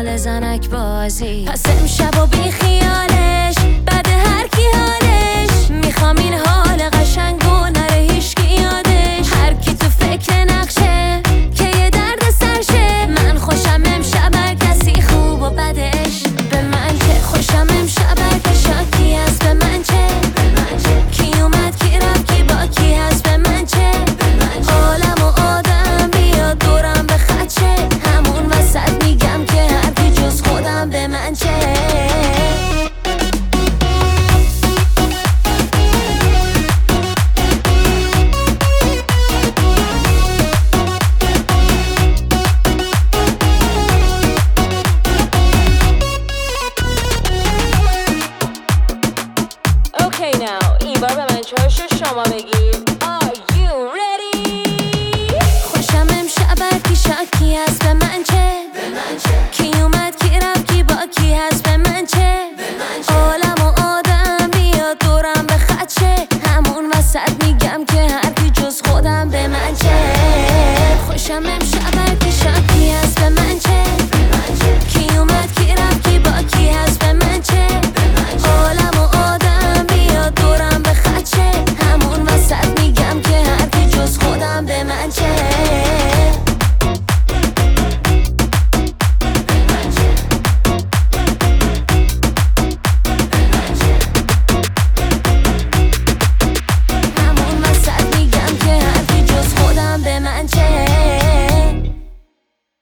دنبال زنک بازی. پس امشب و بی خیالش بعد هر کی حالش میخوام این حال قشنگو نره هیچکی یادش. هر کی تو فکر نقشه که یه درد سرشه. من خوشم امشب هر کسی خوب و بدش. به من که خوشم امشب هر که شاکی هست. به من چه کی اومد کی رفت کی با کی هست. به من چه عالم و آدم بیاد دورم به خدشه. همون وسط میگم که هر کی جز خودم. به من چه Okay now این بار به من چاشو شما بگید. Are you ready؟ خوشم امشب هر کی شاکی هست. به من چه کی اومد کی رفت کی با کی هست. به من چه عالم و آدم بیاد دورم به خدشه. همون وسط میگم که هر کی جز خودم. به من چه خوشم امشب